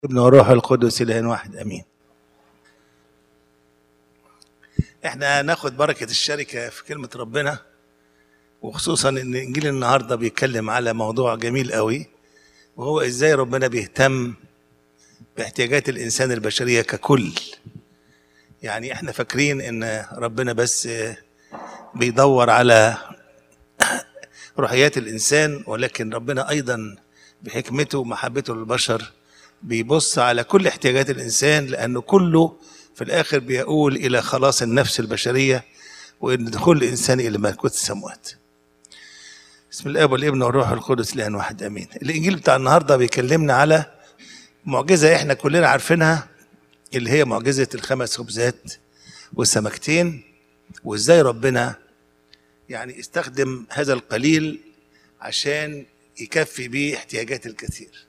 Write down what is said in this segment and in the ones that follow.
ابن والروح القدس إله واحد امين. احنا ناخد بركة الشركة في كلمة ربنا، وخصوصا ان انجيل النهاردة بيتكلم على موضوع جميل قوي، وهو ازاي ربنا بيهتم باحتياجات الانسان البشرية ككل. يعني احنا فاكرين ان ربنا بس بيدور على روحيات الانسان، ولكن ربنا ايضا بحكمته ومحبته للبشر بيبص على كل احتياجات الانسان، لانه كله في الاخر بيقول الى خلاص النفس البشريه وان دخول الانسان الى ملكوت السماوات. بسم الاب والابن والروح القدس اله واحد امين. الانجيل بتاع النهارده بيكلمنا على معجزه احنا كلنا عارفينها، اللي هي معجزه الخمس خبزات والسمكتين، وازاي ربنا يعني استخدم هذا القليل عشان يكفي بيه احتياجات الكثير.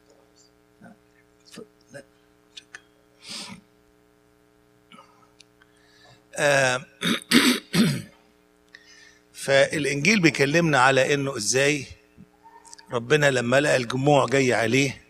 فالإنجيل بيكلمنا على إنه إزاي ربنا لما لقى الجموع جاي عليه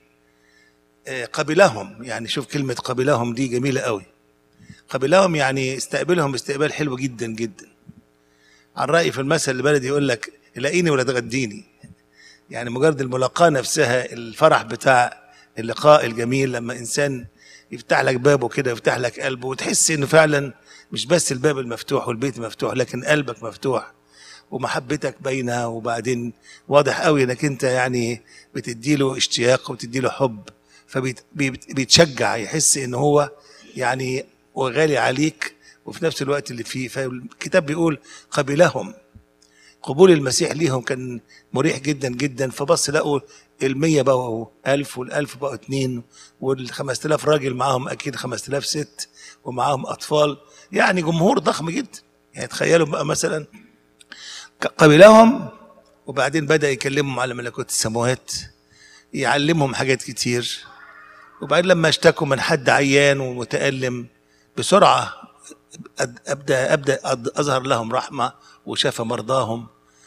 قبلهم. يعني شوف كلمة قبلهم دي جميلة قوي. قبلهم يعني استقبلهم استقبال حلو جدا جدا. عن رأيي في المثل البلدي يقول لك لاقيني ولا تغديني. يعني مجرد الملاقاة نفسها، الفرح بتاع اللقاء الجميل لما إنسان يفتح لك بابه كده، يفتح لك قلبه، وتحس إنه فعلا مش بس الباب المفتوح والبيت مفتوح، لكن قلبك مفتوح ومحبتك باينه، وبعدين واضح قوي انك انت يعني بتديله اشتياق وبتديله حب، فبيتشجع، يحس ان هو يعني وغالي عليك وفي نفس الوقت اللي فيه. فالكتاب بيقول قبلهم. قبول المسيح ليهم كان مريح جدا جدا. فبص لقوا 100 بقوا 1000، وال1000 بقوا 2، وال5000 راجل معاهم اكيد 5000 ست ومعاهم اطفال، يعني جمهور ضخم جدا. يعني تخيلوا بقى مثلا قبلهم، وبعدين بدأ يكلمهم على ملكوت السماوات، يعلمهم حاجات كتير. وبعدين لما اشتكوا من حد عيان ومتألم، بسرعة أبدأ أظهر لهم رحمة وشفى مرضاهم.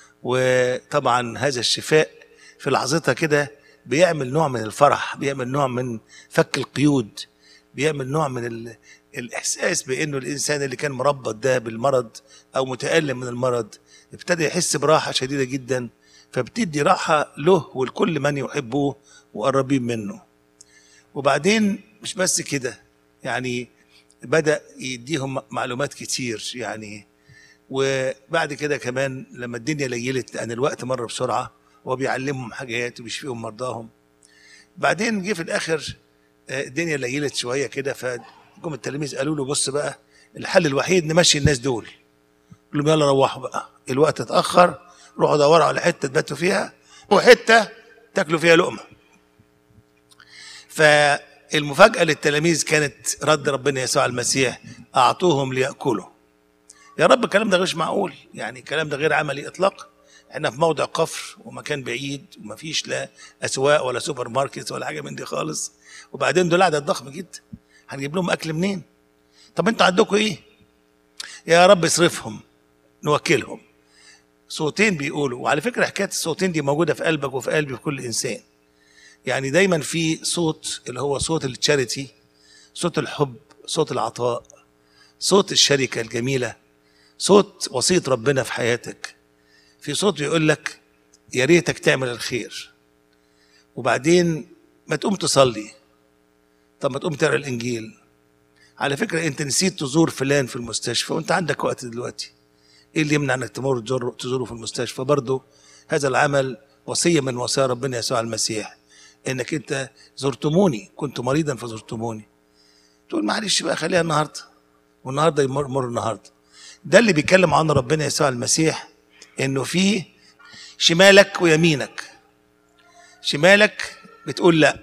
وطبعا هذا الشفاء في لحظتها كده بيعمل نوع من الفرح، بيعمل نوع من فك القيود، بيعمل نوع من الإحساس بأنه الإنسان اللي كان مربط ده بالمرض أو متألم من المرض ابتدى يحس براحة شديدة جدا، فبتدي راحة له ولكل من يحبوه وقربين منه. وبعدين مش بس كده، يعني بدأ يديهم معلومات كتير يعني. وبعد كده كمان لما الدنيا ليلت، لأن الوقت مر بسرعة، وهو بيعلمهم حاجات وبيشفيهم مرضاهم. بعدين جه في الآخر الدنيا ليلت شوية كده، فجم التلاميذ قالوا له بص بقى، الحل الوحيد نمشي الناس دول. قال لهم يلا روحوا بقى، الوقت اتأخر، روحوا دوروا على حتة تباتوا فيها وحتة تاكلوا فيها لقمة. فالمفاجأة للتلاميذ كانت رد ربنا يسوع المسيح: أعطوهم ليأكلوا. يا رب الكلام ده غير معقول، يعني الكلام ده غير عملي إطلاقا. احنا في موضع قفر ومكان بعيد ومفيش لا أسواق ولا سوبر ماركت ولا حاجة من دي خالص، وبعدين دول عدد ضخم جدا، هنجيب لهم أكل منين؟ طب انتوا عندكم إيه؟ يا رب اصرفهم نوكلهم. صوتين بيقولوا، وعلى فكرة حكاية الصوتين دي موجودة في قلبك وفي قلبي في كل إنسان. يعني دايما في صوت اللي هو صوت التشاريتي، صوت الحب، صوت العطاء، صوت الشركة الجميلة، صوت وصية ربنا في حياتك. في صوت بيقول لك يا ريتك تعمل الخير، وبعدين ما تقوم تصلي، طب ما تقوم تقرا الإنجيل. على فكرة أنت نسيت تزور فلان في المستشفى وأنت عندك وقت دلوقتي، ايه اللي يمنع انك تمر تزوره في المستشفى؟ برضه هذا العمل وصيه من وصايا ربنا يسوع المسيح، انك انت زرتموني، كنت مريضا فزرتموني. تقول معلش بقى خليها النهارده، والنهارده يمر النهارده. ده اللي بيتكلم عنه ربنا يسوع المسيح، انه في شمالك ويمينك. شمالك بتقول لا،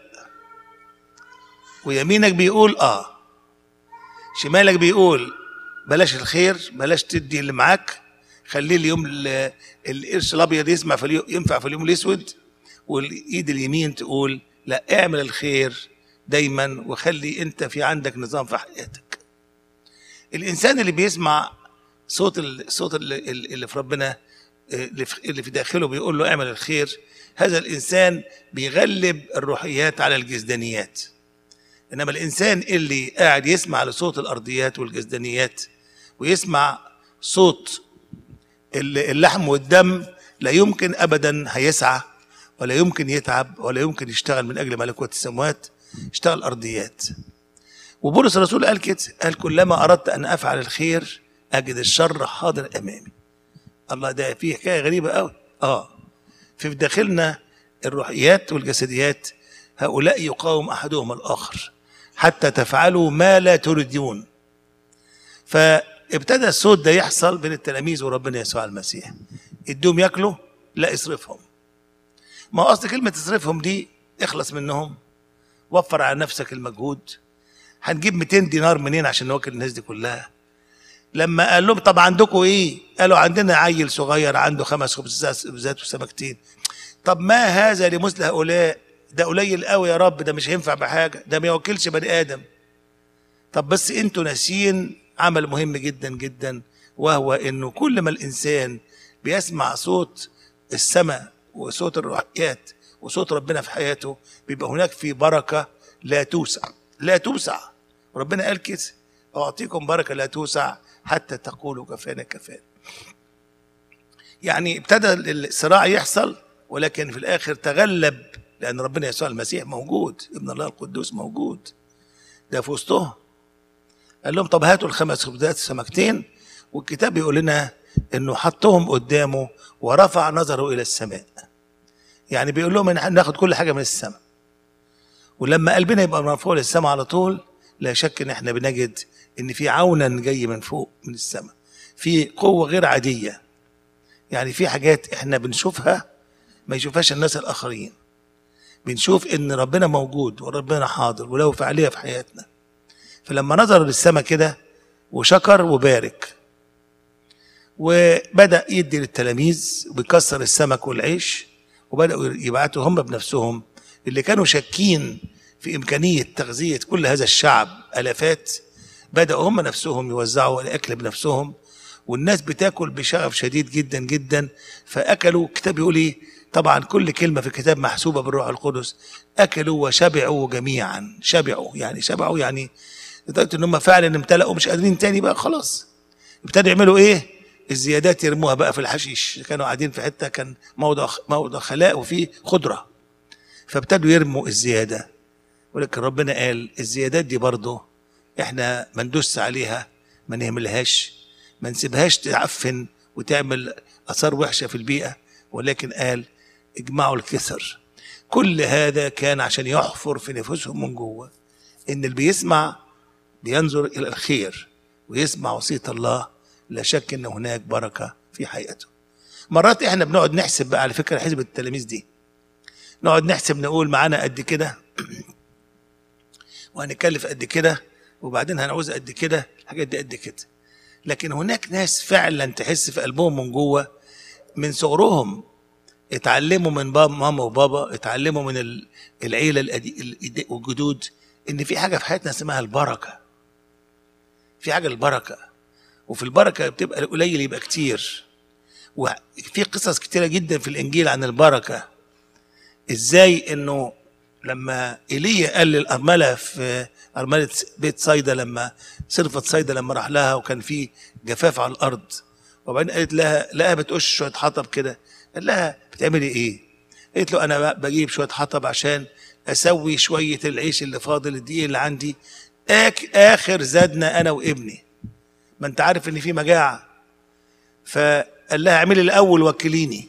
ويمينك بيقول اه. شمالك بيقول بلاش الخير، بلاش تدي اللي معاك، خليه اليوم القرش الابيض ينفع في اليوم الاسود. والايد اليمين تقول لا، اعمل الخير دايما، وخلي انت في عندك نظام في حياتك. الانسان اللي بيسمع الصوت اللي في ربنا، اللي في داخله بيقول له اعمل الخير، هذا الانسان بيغلب الروحيات على الجسدانيات. انما الانسان اللي قاعد يسمع لصوت الارضيات والجزدانيات ويسمع صوت اللحم والدم لا يمكن ابدا هيسعى ولا يمكن يتعب ولا يمكن يشتغل من اجل ملكوت السماوات، يشتغل ارضيات. وبولس الرسول قال كده، قال كلما اردت ان افعل الخير اجد الشر حاضر امامي. الله، ده فيه حكايه غريبه قوي. في داخلنا الروحيات والجسديات هؤلاء يقاوم احدهم الاخر حتى تفعلوا ما لا تريدون. فابتدى الصوت ده يحصل بين التلاميذ وربنا يسوع المسيح. ادوهم ياكلوا، لا اصرفهم. ما هو اصل كلمه اصرفهم دي اخلص منهم، وفر على نفسك المجهود. هنجيب 200 دينار منين عشان نوكل الناس دي كلها؟ لما قال لهم طب عندكم ايه؟ قالوا عندنا عيل صغير عنده 5 خبزات وسمكتين. طب ما هذا لمثل هؤلاء؟ ده قليل قوي يا رب، ده مش هينفع بحاجه، ده ما يوكلش بني ادم. طب بس انتوا ناسيين عمل مهم جدا جدا، وهو انه كل ما الانسان بيسمع صوت السماء وصوت الروحيات وصوت ربنا في حياته بيبقى هناك في بركه لا توسع، لا توسع. ربنا قال كده، اعطيكم بركه لا توسع حتى تقولوا كفانا كفانا. يعني ابتدى الصراع يحصل، ولكن في الاخر تغلب، لان ربنا يسوع المسيح موجود، ابن الله القدوس موجود، ده في وسطهم. قال لهم طب هاتوا ال5 خبزات السمكتين، والكتاب يقول لنا انه حطهم قدامه ورفع نظره الى السماء. يعني بيقول لهم ان احنا ناخد كل حاجه من السماء، ولما قلبنا يبقى مرفوع للسماء على طول لا شك ان احنا بنجد ان في عونا جاي من فوق من السماء، في قوه غير عاديه. يعني في حاجات احنا بنشوفها ما يشوفهاش الناس الاخرين. بنشوف ان ربنا موجود وربنا حاضر وله فعاليه في حياتنا. فلما نظر للسماء كده وشكر وبارك، وبدأ يدي للتلاميذ وبيكسر السمك والعيش، وبدأوا يبعتوا هم بنفسهم اللي كانوا شاكين في إمكانية تغذية كل هذا الشعب آلافات، بدأوا هم نفسهم يوزعوا الأكل بنفسهم، والناس بتاكل بشغف شديد جدا جدا. فأكلوا، الكتاب يقول إيه؟ طبعا كل كلمة في الكتاب محسوبة بالروح القدس. أكلوا وشبعوا جميعا. شبعوا يعني لدرجة إن هم فعلا امتلأوا مش قادرين تاني بقى خلاص. ابتدوا يعملوا إيه؟ الزيادات يرموها بقى في الحشيش. كانوا قاعدين في حتة كان موضع خلاء وفيه خضرة، فابتدوا يرموا الزيادة. ولكن ربنا قال الزيادات دي برضه احنا ما ندوس عليها، ما نهملهاش، ما نسيبهاش تعفن وتعمل اثار وحشه في البيئه، ولكن قال اجمعوا الكسر. كل هذا كان عشان يحفر في نفوسهم من جوه ان اللي بيسمع بينظر الى الخير ويسمع وصيه الله، لا شك ان هناك بركه في حياته. مرات احنا بنقعد نحسب بقى، على فكره حسبة التلاميذ دي نقعد نحسب، نقول معانا قد كده وهنكلف قد كده وبعدين هنعوز قد كده، الحاجات دي قد كده. لكن هناك ناس فعلا تحس في قلبهم من جوه من صغرهم اتعلموا من ماما وبابا، اتعلموا من العيله والجدود ان في حاجه في حياتنا اسمها البركه. في حاجه البركه، وفي البركه بتبقى القليل يبقى كتير. وفي قصص كتيره جدا في الانجيل عن البركه. ازاي انه لما ايليا قال للارمله في ارمله بيت صيدا، لما صرفت صيدا لما راح لها وكان في جفاف على الارض، وبعدين قالت لها لقاها بتقش شويه حطب كده، قال لها بتعملي ايه؟ قالت له انا بجيب شويه حطب عشان اسوي شويه العيش اللي فاضل، الدقيق اللي عندي، اخر زادنا انا وابني، ما انت عارف ان في مجاعه. فقال لها اعملي الاول وكليني.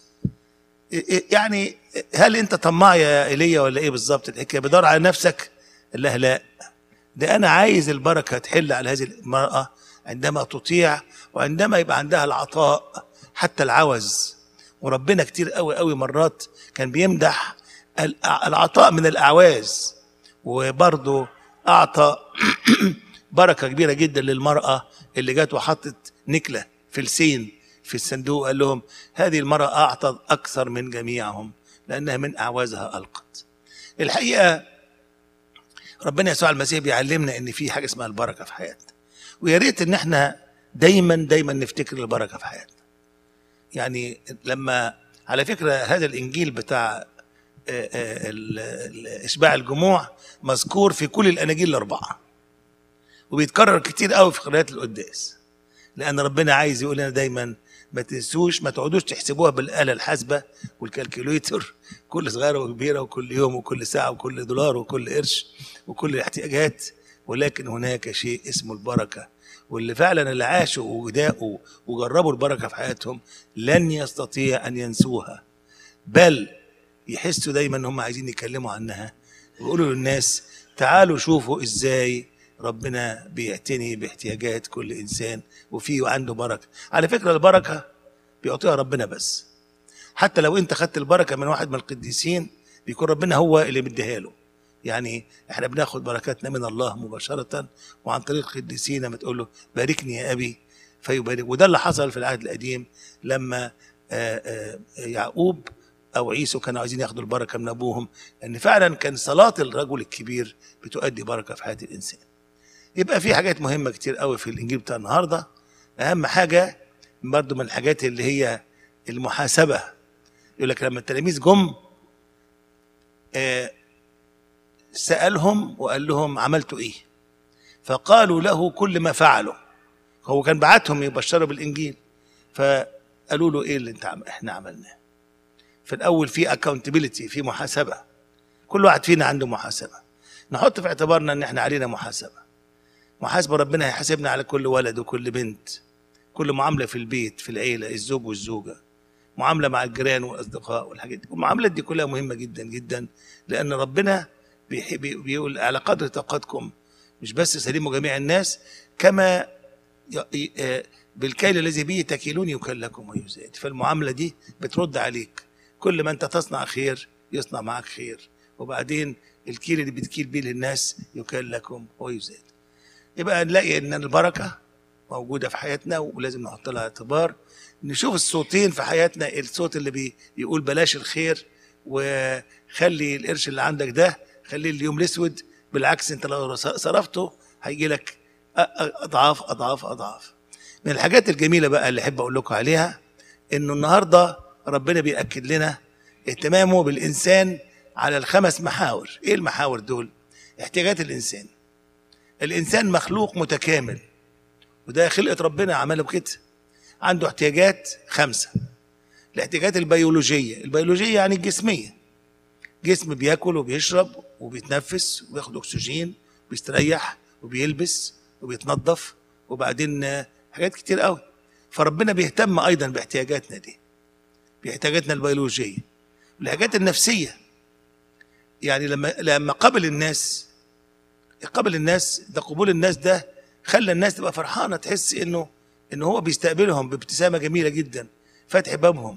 يعني هل انت طماع يا ايليا ولا ايه بالظبط الحكايه؟ بدور على نفسك؟ قال لها لا، ده انا عايز البركه تحل على هذه المراه عندما تطيع وعندما يبقى عندها العطاء حتى العوز. وربنا كتير قوي قوي مرات كان بيمدح العطاء من الاعواز، وبرضه اعطى بركه كبيره جدا للمراه اللي جت وحطت نكله فلسين في الصندوق، قال لهم هذه المرأة أعطت أكثر من جميعهم لأنها من أعوازها ألقت. الحقيقة ربنا يسوع المسيح بيعلمنا إن في حاجة اسمها البركة في حياتنا، ويا ريت إن إحنا دايما نفتكر البركة في حياتنا. يعني لما على فكرة هذا الإنجيل بتاع اشباع الجموع مذكور في كل الاناجيل الاربعه، وبيتكرر كتير قوي في قراءات القداس، لان ربنا عايز يقول لنا دايما ما تنسوش، ما تقعدوش تحسبوها بالاله الحاسبه والكالكوليتر، كل صغيره وكبيره وكل يوم وكل ساعه وكل دولار وكل قرش وكل الاحتياجات، ولكن هناك شيء اسمه البركه، واللي فعلا اللي عاشوا وداقوا وجربوا البركه في حياتهم لن يستطيع ان ينسوها، بل يحسوا دايما ان هم عايزين يتكلموا عنها ويقولوا للناس تعالوا شوفوا ازاي ربنا بيعتني باحتياجات كل انسان وفيه عنده بركه. على فكره البركه بيعطيها ربنا بس، حتى لو انت خدت البركه من واحد من القديسين بيكون ربنا هو اللي مديها له. يعني احنا بناخد بركاتنا من الله مباشره وعن طريق القديسين، لما تقول له باركني يا ابي فيبارك. وده اللي حصل في العهد القديم لما يعقوب او عيسو كانوا عايزين ياخدوا البركه من ابوهم، ان فعلا كان صلاه الرجل الكبير بتؤدي بركه في حياه الانسان. يبقى في حاجات مهمه كتير قوي في الانجيل بتاع النهارده. اهم حاجه برضو من الحاجات اللي هي المحاسبه. يقول لك لما التلاميذ جم سالهم وقال لهم عملتوا ايه؟ فقالوا له كل ما فعلوا. هو كان بعتهم يبشروا بالانجيل، فقالوا له ايه اللي احنا عملناه؟ في الاول في اكاونتبيلتي، في محاسبه، كل واحد فينا عنده محاسبه، نحط في اعتبارنا ان احنا علينا محاسبه ربنا هيحاسبنا على كل ولد وكل بنت، كل معامله في البيت في العيله، الزوج والزوجه، معامله مع الجيران والاصدقاء والحاجات دي. المعاملات دي كلها مهمه جدا جدا، لان ربنا بيقول على قدر طاقتكم، مش بس سلموا جميع الناس، كما بالكيل الذي به تكيلون يكل لكم ويزاد. فالمعامله دي بترد عليك، كل ما انت تصنع خير يصنع معك خير، وبعدين الكيل اللي بتكيل بيه للناس يكل لكم ويزاد. يبقى نلاقي ان البركه موجوده في حياتنا ولازم نحط لها اعتبار. نشوف الصوتين في حياتنا، الصوت اللي بيقول بلاش الخير وخلي القرش اللي عندك ده خليه اليوم الاسود، بالعكس انت لو صرفته هيجي لك اضعاف اضعاف اضعاف. من الحاجات الجميله بقى اللي احب اقول لكم عليها، انه النهارده ربنا بيأكد لنا اهتمامه بالانسان على الخمس محاور. ايه المحاور دول؟ احتياجات الانسان. الانسان مخلوق متكامل، وده خلقه ربنا عمله كده. عنده احتياجات 5. الاحتياجات البيولوجيه يعني الجسميه، جسم بياكل وبيشرب وبيتنفس وبياخد اكسجين، بيستريح وبيلبس وبيتنظف، وبعدين حاجات كتير قوي. فربنا بيهتم ايضا باحتياجاتنا دي، باحتياجاتنا البيولوجيه. الحاجات النفسيه، يعني لما قبل الناس ده، قبول الناس ده خلى الناس تبقى فرحانه، تحس انه هو بيستقبلهم بابتسامه جميله جدا، فاتح بابهم.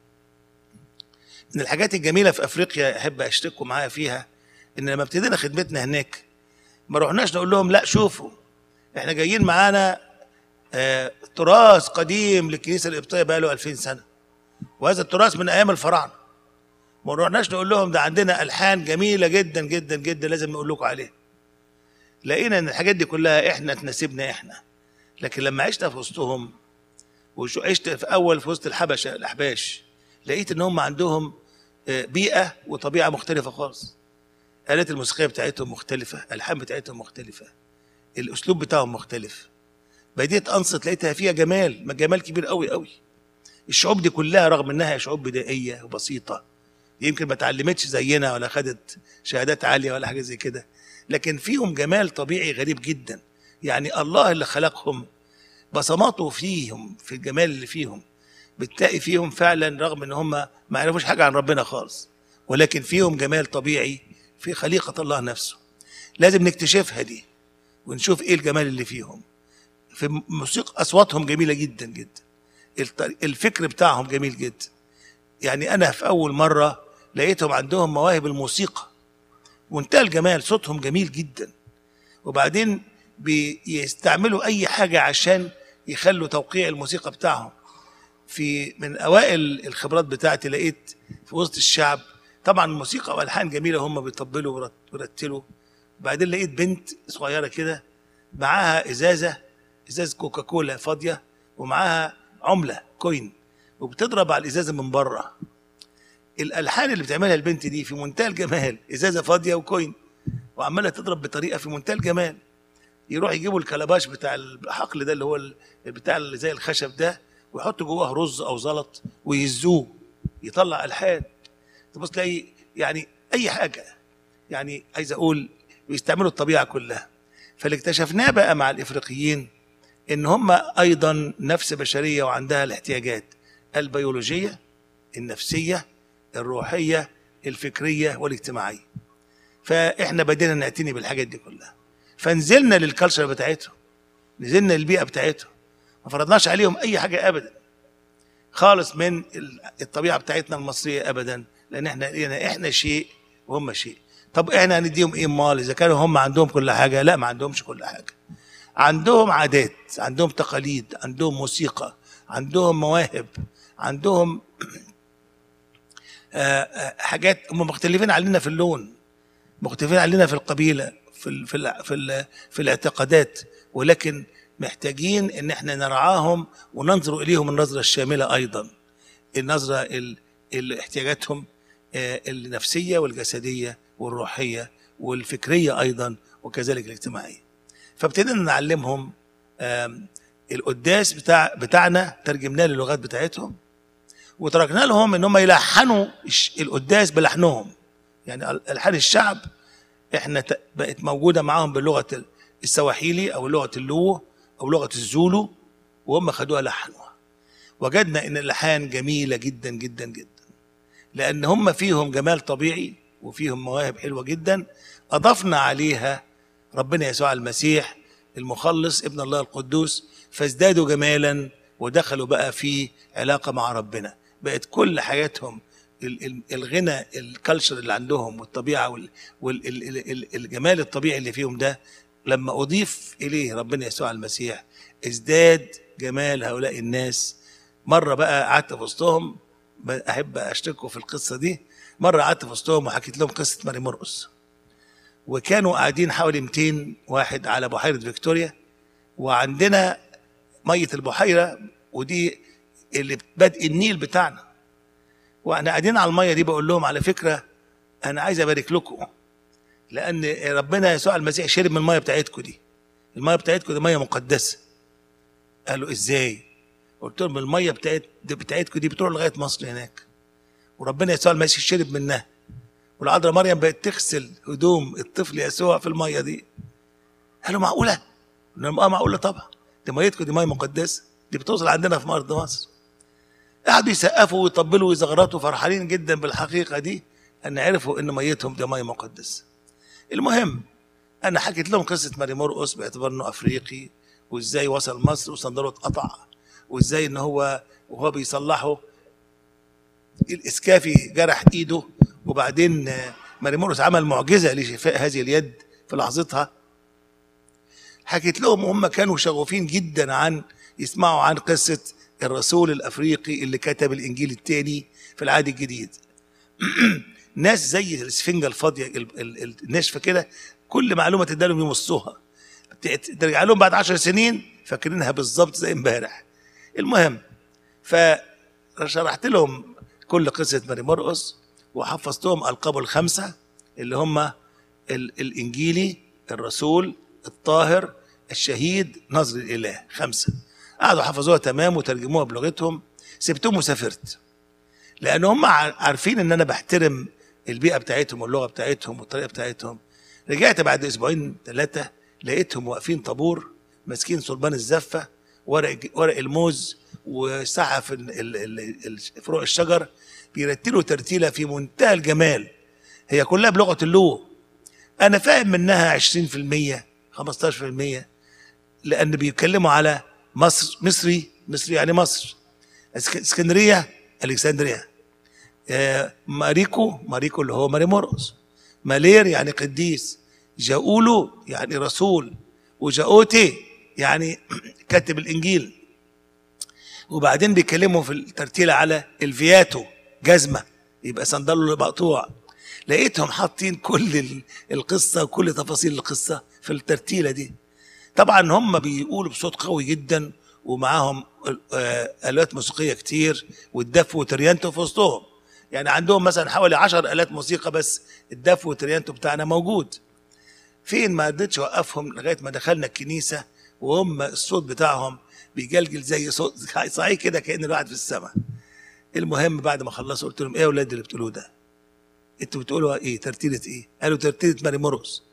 من الحاجات الجميله في افريقيا احب اشتركوا معايا فيها، ان لما ابتدينا خدمتنا هناك ما رحناش نقول لهم لا شوفوا احنا جايين معانا تراث قديم للكنيسه القبطيه بقى له 2000 سنه، وهذا التراث من ايام الفراعنه. ما رحناش نقول لهم ده عندنا الحان جميله جدا جدا جدا لازم نقول لكم عليها. لقينا ان الحاجات دي كلها احنا تناسبنا احنا، لكن لما عشنا في وسطهم وعشت في وسط الحبشه الاحباش، لقيت ان هم عندهم بيئه وطبيعه مختلفه خالص. الآلات الموسيقيه بتاعتهم مختلفه، الالحان بتاعتهم مختلفه، الاسلوب بتاعهم مختلف. بديت انصت لقيتها فيها جمال كبير قوي قوي. الشعوب دي كلها رغم انها شعوب بدائيه وبسيطه، يمكن ما اتعلمتش زينا ولا خدت شهادات عاليه ولا حاجه زي كده، لكن فيهم جمال طبيعي غريب جدا. يعني الله اللي خلقهم بصماته فيهم، في الجمال اللي فيهم بتلاقي فيهم فعلا، رغم ان هم ما يعرفوش حاجه عن ربنا خالص، ولكن فيهم جمال طبيعي في خليقه الله نفسه. لازم نكتشفها دي ونشوف ايه الجمال اللي فيهم. في موسيقى اصواتهم جميله جدا جدا، الفكر بتاعهم جميل جدا. يعني انا في اول مره لقيتهم عندهم مواهب الموسيقى وانتهى الجمال، صوتهم جميل جدا، وبعدين بيستعملوا اي حاجه عشان يخلوا توقيع الموسيقى بتاعهم. من اوائل الخبرات بتاعتي لقيت في وسط الشعب طبعا موسيقى والحان جميله، هم بيطبلوا ويرتلوا. بعدين لقيت بنت صغيره كده معاها ازاز كوكاكولا فاضيه، ومعاها عمله كوين، وبتضرب على الازازه من بره. الالحان اللي بتعملها البنت دي في منتهى الجمال، ازازه فاضيه وكوين وعماله تضرب بطريقه في منتهى الجمال. يروح يجيبوا الكلباش بتاع الحقل ده اللي هو بتاع اللي زي الخشب ده، ويحطوا جواه رز او زلط ويهزوه يطلع الحان. تبص تلاقي يعني اي حاجه، يعني عايز اقول بيستعملوا الطبيعه كلها. فاللي اكتشفناه بقى مع الافريقيين ان هم ايضا نفس بشريه وعندها الاحتياجات البيولوجيه، النفسيه، الروحيه، الفكريه والاجتماعيه. فاحنا بدينا نعتني بالحاجات دي كلها، فنزلنا للكالتشر بتاعتهم، نزلنا للبيئه بتاعتهم، ما فرضناش عليهم اي حاجه ابدا خالص من الطبيعه بتاعتنا المصريه ابدا، لان احنا شيء وهم شيء. طب احنا هنديهم ايه مال اذا كانوا هم عندهم كل حاجه؟ لا، ما عندهمش كل حاجه. عندهم عادات، عندهم تقاليد، عندهم موسيقى، عندهم مواهب، عندهم حاجات. هم مختلفين علينا في اللون، مختلفين علينا في القبيله، في الاعتقادات، ولكن محتاجين ان احنا نرعاهم وننظر اليهم النظره الشامله ايضا، النظره احتياجاتهم النفسيه والجسديه والروحيه والفكريه ايضا، وكذلك الاجتماعيه. فابتدينا نعلمهم القداس بتاعنا، ترجمناه للغات بتاعتهم، وتركنا لهم ان هم يلحنوا القداس بلحنهم. يعني الحان الشعب احنا بقت موجوده معاهم باللغه السواحيلي او لغه اللوو او لغه الزولو، وهم خدوها لحنوها. وجدنا ان اللحان جميله جدا جدا جدا، لان هم فيهم جمال طبيعي وفيهم مواهب حلوه جدا، اضفنا عليها ربنا يسوع المسيح المخلص ابن الله القدوس، فازدادوا جمالا ودخلوا بقى في علاقه مع ربنا. بقت كل حياتهم الغنى الكالتشر اللي عندهم والطبيعه والجمال الطبيعي اللي فيهم ده، لما اضيف اليه ربنا يسوع المسيح ازداد جمال هؤلاء الناس. مره بقى قعدت في وسطهم، احب اشتركوا في القصه دي. مره قعدت في وسطهم وحكيت لهم قصه ماري مرقس، وكانوا قاعدين حوالي 200 واحد على بحيره فيكتوريا، وعندنا ميه البحيره ودي اللي بدء النيل بتاعنا، واحنا قاعدين على الميه دي بقول لهم على فكره انا عايز ابارك لكم، لان ربنا يسوع المسيح شرب من الميه بتاعتكم دي، الميه بتاعتكم دي ميه مقدسه. قالوا ازاي؟ قلت لهم الميه بتاعتكم دي بتروح لغايه مصر هناك، وربنا يسوع المسيح شرب منها، والعذراء مريم بقت تغسل هدوم الطفل يسوع في الميه دي. قالوا معقوله؟ قلنا لهم معقوله طبعا، دي ميتكم دي ميه مقدسه، دي بتوصل عندنا في ارض مصر. قعدوا يسقفوا ويطبلوا ويزغرطوا فرحانين جدا بالحقيقه دي، ان عرفوا ان ميتهم دي ميه مقدسه. المهم انا حكيت لهم قصه ماري مرقس باعتبار انه افريقي، وازاي وصل مصر وصندله اتقطع، وازاي ان هو وهو بيصلحه الاسكافي جرح ايده، وبعدين ماري مرقس عمل معجزه لشفاء هذه اليد في لحظتها. حكيت لهم وهم كانوا شغوفين جدا عن يسمعوا عن قصه الرسول الافريقي اللي كتب الانجيل الثاني في العهد الجديد. ناس زي الاسفنجه الفاضيه الناشفه كده، كل معلومه تديها لهم يمصوها، ترجع لهم بعد 10 سنين فاكرينها بالظبط زي امبارح. المهم فشرحت لهم كل قصه ماري مرقس، وحفظتهم القابه الخمسه اللي هم الانجيلي، الرسول، الطاهر، الشهيد، نظر الاله، 5. قعدوا حفظوها تمام وترجموها بلغتهم. سبتهم وسافرت، لان هم عارفين ان انا بحترم البيئه بتاعتهم واللغه بتاعتهم والطريقه بتاعتهم. رجعت بعد اسبوعين 3 لقيتهم واقفين طابور ماسكين صلبان الزفه، ورق الموز وسحف فروع الشجر، بيرتلوا ترتيله في منتهى الجمال، هي كلها بلغه اللغه. انا فاهم منها 20% 15%، لان بيتكلموا على مصري يعني مصر، اسكندريه الكسندريه، ماريكو اللي هو ماري مرقس، مالير يعني قديس، جاولو يعني رسول، وجاوتي يعني كاتب الانجيل. وبعدين بيتكلموا في الترتيله على الفياتو جزمه، يبقى صندله مقطوع. لقيتهم حاطين كل القصه وكل تفاصيل القصه في الترتيله دي. طبعا هم بيقولوا بصوت قوي جدا، ومعاهم آلات موسيقيه كتير، والدف وتريانتو في وسطهم. يعني عندهم مثلا حوالي 10 آلات موسيقى، بس الدف والتريانتو بتاعنا موجود. فين؟ ما قدرتش اوقفهم لغايه ما دخلنا الكنيسه، وهم الصوت بتاعهم بيجلجل زي صوت صحيح كده كأن الواحد في السماء. المهم بعد ما خلصوا قلت لهم ايه يا اولاد اللي بتقولوه ده؟ انتوا بتقولوا ايه؟ ترتيله ايه؟ قالوا ترتيله ماري مرقس.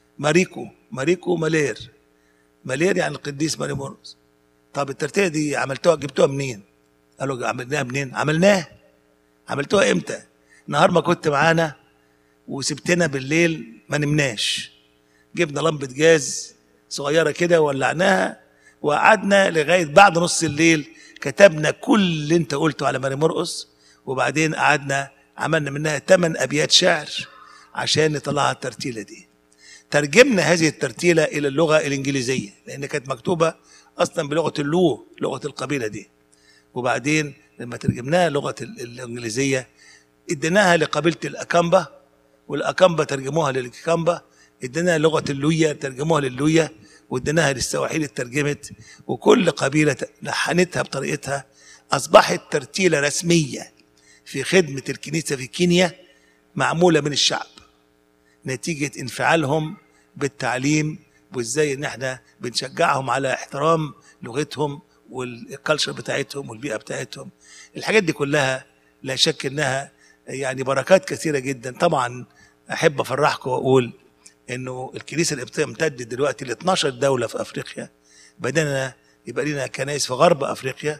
ماريكو مالير. مالير يعني القديس ماري مرقس. طب الترتيله دي عملتوها جبتوها منين؟ قالوا عملناها منين؟ عملتوها امتى؟ نهار ما كنت معانا وسبتنا بالليل ما نمناش، جبنا لمبه جاز صغيره كده وولعناها وقعدنا لغايه بعد نص الليل كتبنا كل اللي انت قلته على ماري مرقس، وبعدين قعدنا عملنا منها 8 ابيات شعر عشان نطلعها الترتيله دي. ترجمنا هذه الترتيله الى اللغه الانجليزيه لان كانت مكتوبه اصلا بلغه اللو، لغه القبيله دي. وبعدين لما ترجمناها لغه الانجليزيه اديناها لقبيله الاكامبا، والاكامبا ترجموها للكامبا، اديناها لغه اللويا ترجموها لللويا، واديناها للسواحيل اترجمت، وكل قبيله لحنتها بطريقتها. اصبحت ترتيله رسميه في خدمه الكنيسه في كينيا، معموله من الشعب نتيجه انفعالهم بالتعليم، وازاي ان احنا بنشجعهم على احترام لغتهم والكالتشر بتاعتهم والبيئه بتاعتهم. الحاجات دي كلها لا شك انها يعني بركات كثيره جدا. طبعا احب افرحكم واقول انه الكنيسه القبطيه امتدت دلوقتي ل 12 دوله في افريقيا. بدأنا يبقى لنا كنائس في غرب افريقيا،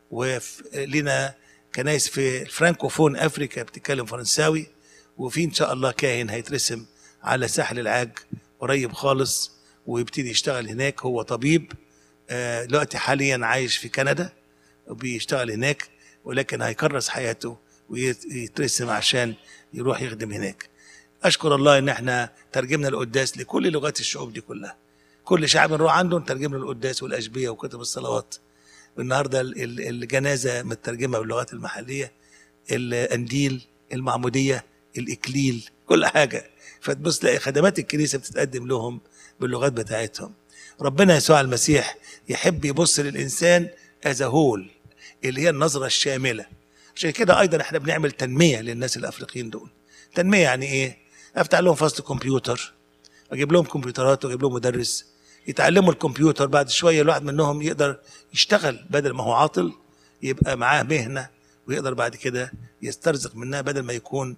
ولنا كنائس في الفرانكوفون افريكا بتتكلم فرنساوي، وفي ان شاء الله كاهن هيترسم على ساحل العاج قريب خالص ويبتدي يشتغل هناك. هو طبيب دلوقتي حاليا عايش في كندا وبيشتغل هناك، ولكن هيكرس حياته ويترسم عشان يروح يخدم هناك. اشكر الله ان احنا ترجمنا القداس لكل لغات الشعوب دي كلها. كل شعب نروح عنده نترجم له القداس والاشبيه وكتب الصلوات. النهارده الجنازه مترجمه باللغات المحليه، الانديل، المعموديه، الاكليل، كل حاجه. فتبص تلاقي خدمات الكنيسه بتتقدم لهم باللغات بتاعتهم. ربنا يسوع المسيح يحب يبص للانسان از هول، اللي هي النظره الشامله. عشان كده ايضا احنا بنعمل تنميه للناس الافريقيين دول. تنميه يعني ايه؟ افتح لهم فصل كمبيوتر، اجيب لهم كمبيوترات واجيب لهم مدرس يتعلموا الكمبيوتر. بعد شويه الواحد منهم يقدر يشتغل، بدل ما هو عاطل يبقى معاه مهنه ويقدر بعد كده يسترزق منها، بدل ما يكون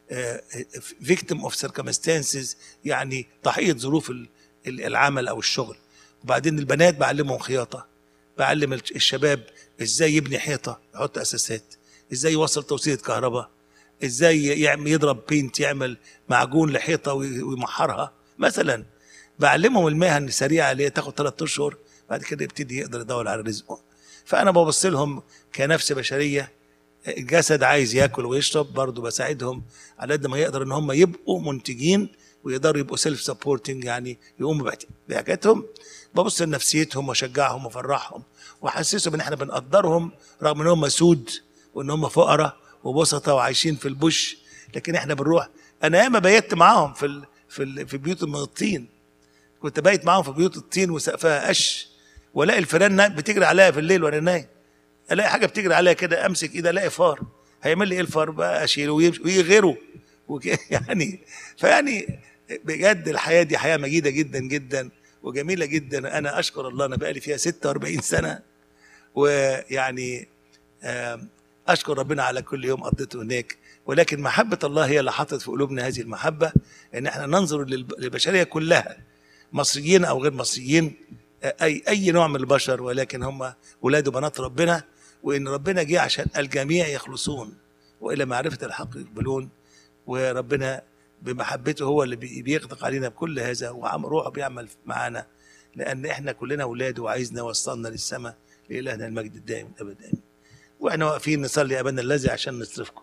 فيكتيم اوف سيركمستانسز، يعني ضحيه ظروف العمل او الشغل. وبعدين البنات بعلمهم خياطه، بعلم الشباب ازاي يبني حيطه يحط اساسات، ازاي يوصل توصيله كهرباء، ازاي يضرب بينت، يعمل معجون لحيطه ويمحرها مثلا. بعلمهم المهن السريعه اللي هي تاخد 3 اشهر، بعد كده يبتدي يقدر يدور على رزقه. فانا ببص لهم كنفس بشريه، الجسد عايز ياكل ويشرب، برضه بساعدهم على قد ما يقدر ان هم يبقوا منتجين ويقدروا يبقوا سيلف سبورتنج، يعني يقوموا بحاجاتهم. ببص لنفسيتهم واشجعهم وافرحهم واحسسهم ان احنا بنقدرهم رغم ان هم سود وان هم فقراء وبسطة وعايشين في البوش، لكن احنا بنروح. انا ياما بيت معاهم في بيوت من الطين، كنت بايت معاهم في بيوت الطين وسقفها قش، والاقي الفيران بتجري عليا في الليل وانا نايم. الاقي حاجه بتجري عليا كده، امسك ايدي الاقي فار، هيعمل لي ايه الفار بقى؟ اشيله ويغيره يعني. فيعني بجد الحياه دي حياه مجيده جدا جدا وجميله جدا. انا اشكر الله انا بقالي فيها 46 سنه، ويعني اشكر ربنا على كل يوم قضيته هناك. ولكن محبه الله هي اللي حطت في قلوبنا هذه المحبه، ان احنا ننظر للبشريه كلها، مصريين او غير مصريين، اي نوع من البشر، ولكن هم ولاد وبنات ربنا، وان ربنا جه عشان الجميع يخلصون والى معرفه الحق يقبلون. وربنا بمحبته هو اللي بيغدق علينا بكل هذا، وروحه بيعمل معانا، لان احنا كلنا اولاده وعايزنا يوصلنا للسماء. لالهنا المجد الدائم ابدا. واحنا واقفين نصلي ابانا الذي عشان نصرفكم.